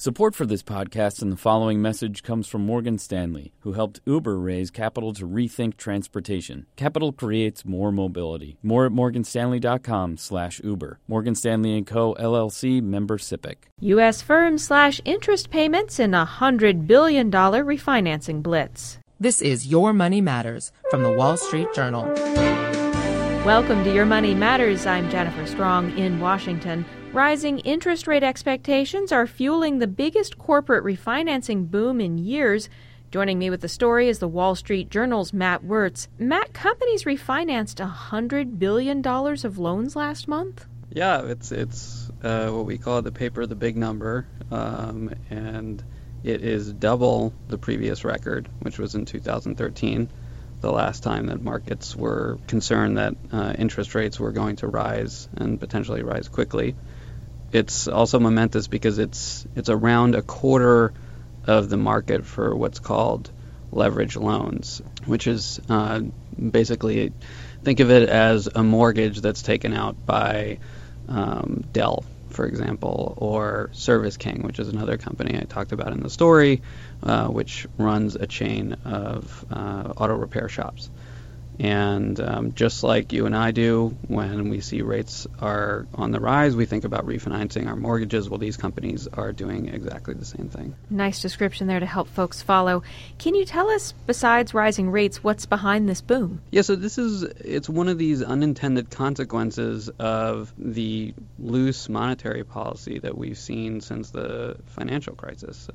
Support for this podcast and the following message comes from Morgan Stanley, who helped Uber raise capital to rethink transportation. Capital creates more mobility. More at morganstanley.com/Uber. Morgan Stanley & Co., LLC, member SIPC. U.S. firms slash interest payments in a $100 billion refinancing blitz. This is Your Money Matters from the Wall Street Journal. Welcome to Your Money Matters. I'm Jennifer Strong in Washington. Rising interest rate expectations are fueling the biggest corporate refinancing boom in years. Joining me with the story is the Wall Street Journal's Matt Wirtz. Matt, companies refinanced $100 billion of loans last month? Yeah, it's what we call the paper the big number, and it is double the previous record, which was in 2013, the last time that markets were concerned that interest rates were going to rise and potentially rise quickly. It's also momentous because it's around a quarter of the market for what's called leverage loans, which is basically, think of it as a mortgage that's taken out by Dell, for example, or Service King, which is another company I talked about in the story, which runs a chain of auto repair shops. And just like you and I do, when we see rates are on the rise, we think about refinancing our mortgages. Well, these companies are doing exactly the same thing. Nice description there to help folks follow. Can you tell us, besides rising rates, what's behind this boom? Yeah, so it's one of these unintended consequences of the loose monetary policy that we've seen since the financial crisis.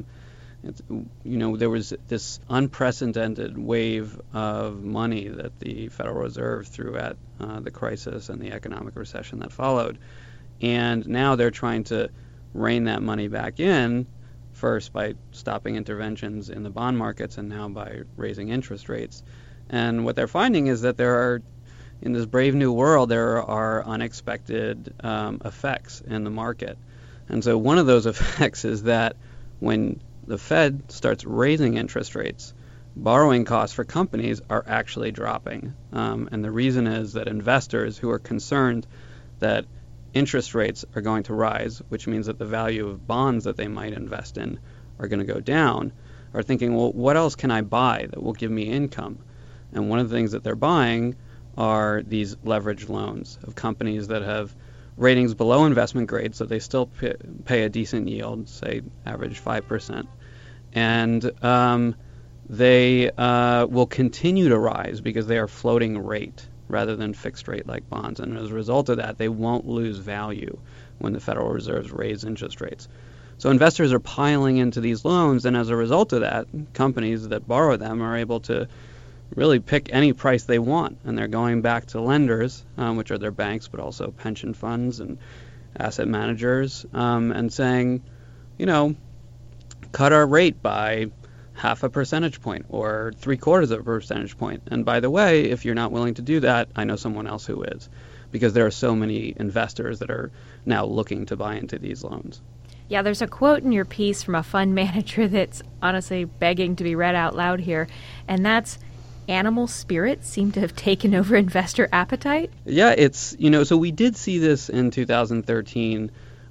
There was this unprecedented wave of money that the Federal Reserve threw at the crisis and the economic recession that followed. And now they're trying to rein that money back in, first by stopping interventions in the bond markets and now by raising interest rates. And what they're finding is that in this brave new world, there are unexpected effects in the market. And so one of those effects is that when the Fed starts raising interest rates, borrowing costs for companies are actually dropping. And the reason is that investors who are concerned that interest rates are going to rise, which means that the value of bonds that they might invest in are going to go down, are thinking, well, what else can I buy that will give me income? And one of the things that they're buying are these leveraged loans of companies that have ratings below investment grade, so they still pay a decent yield, say average 5%. And they will continue to rise because they are floating rate rather than fixed rate like bonds. And as a result of that, they won't lose value when the Federal Reserve raise interest rates. So investors are piling into these loans, and as a result of that, companies that borrow them are able to really pick any price they want, and they're going back to lenders, which are their banks, but also pension funds and asset managers, and saying, cut our rate by 0.5 percentage point or 0.75 percentage point. And by the way, if you're not willing to do that, I know someone else who is, because there are so many investors that are now looking to buy into these loans. Yeah, there's a quote in your piece from a fund manager that's honestly begging to be read out loud here, and that's, animal spirits seem to have taken over investor appetite? Yeah, so we did see this in 2013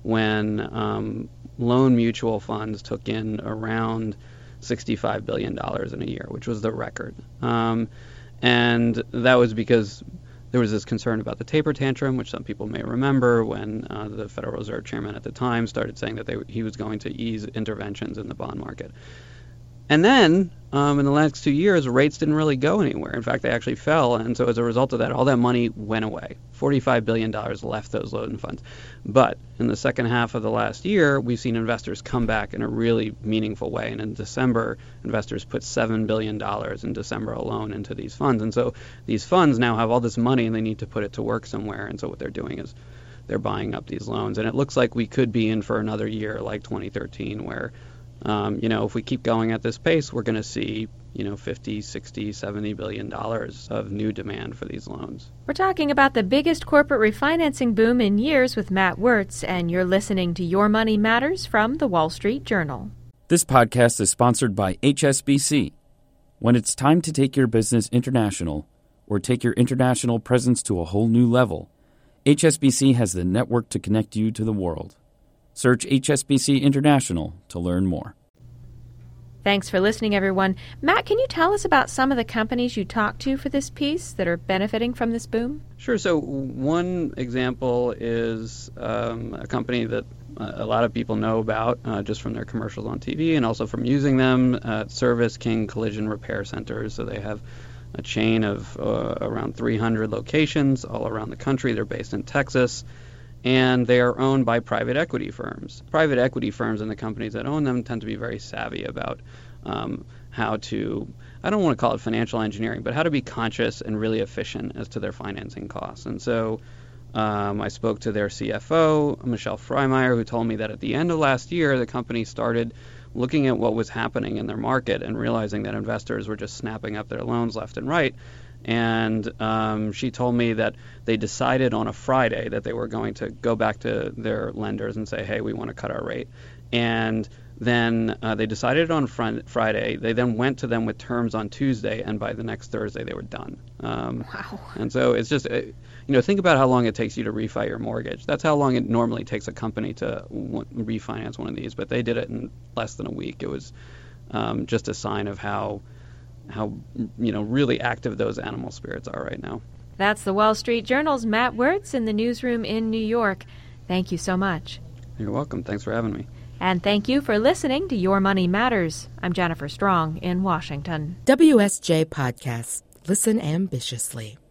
when loan mutual funds took in around $65 billion in a year, which was the record. And that was because there was this concern about the taper tantrum, which some people may remember, when the Federal Reserve chairman at the time started saying that he was going to ease interventions in the bond market. And then, in the last 2 years, rates didn't really go anywhere. In fact, they actually fell. And so as a result of that, all that money went away. $45 billion left those loan funds. But in the second half of the last year, we've seen investors come back in a really meaningful way. And in December, investors put $7 billion in December alone into these funds. And so these funds now have all this money, and they need to put it to work somewhere. And so what they're doing is they're buying up these loans. And it looks like we could be in for another year like 2013, where if we keep going at this pace, we're going to see, $50, $60, $70 billion of new demand for these loans. We're talking about the biggest corporate refinancing boom in years with Matt Wirtz, and you're listening to Your Money Matters from the Wall Street Journal. This podcast is sponsored by HSBC. When it's time to take your business international or take your international presence to a whole new level, HSBC has the network to connect you to the world. Search HSBC International to learn more. Thanks for listening, everyone. Matt, can you tell us about some of the companies you talked to for this piece that are benefiting from this boom? Sure. So one example is a company that a lot of people know about just from their commercials on TV and also from using them, Service King Collision Repair Centers. So they have a chain of around 300 locations all around the country. They're based in Texas, and they are owned by private equity firms. Private equity firms and the companies that own them tend to be very savvy about how to, I don't want to call it financial engineering, but how to be conscious and really efficient as to their financing costs. And so I spoke to their CFO, Michelle Freimeyer, who told me that at the end of last year, the company started looking at what was happening in their market and realizing that investors were just snapping up their loans left and right. And she told me that they decided on a Friday that they were going to go back to their lenders and say, hey, we want to cut our rate. And then they decided on Friday. They then went to them with terms on Tuesday, and by the next Thursday they were done. Wow. And so it's just, think about how long it takes you to refi your mortgage. That's how long it normally takes a company to refinance one of these, but they did it in less than a week. It was just a sign of how really active those animal spirits are right now. That's the Wall Street Journal's Matt Wirtz in the newsroom in New York. Thank you so much. You're welcome. Thanks for having me. And thank you for listening to Your Money Matters. I'm Jennifer Strong in Washington. WSJ Podcasts. Listen ambitiously.